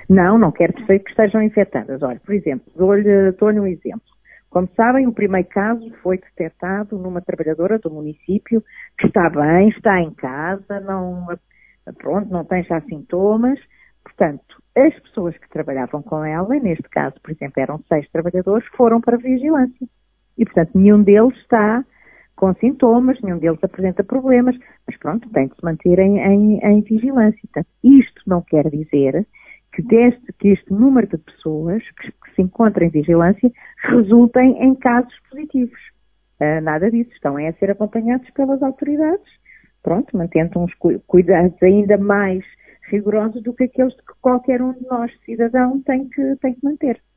Não, não quer dizer que estejam infectadas. Olha, por exemplo, dou-lhe um exemplo. Como sabem, o primeiro caso foi detectado numa trabalhadora do município que está bem, está em casa, não tem já sintomas. Portanto, as pessoas que trabalhavam com ela, neste caso, por exemplo, eram 6 trabalhadores, foram para a vigilância. E, portanto, nenhum deles está com sintomas, nenhum deles apresenta problemas, mas pronto, tem de se manter em vigilância. Portanto, isto não quer dizer que este número de pessoas que se encontram em vigilância resultem em casos positivos. Nada disso. Estão a ser acompanhados pelas autoridades, pronto, mantendo uns cuidados ainda mais rigorosos do que aqueles que qualquer um de nós, cidadão, tem que manter.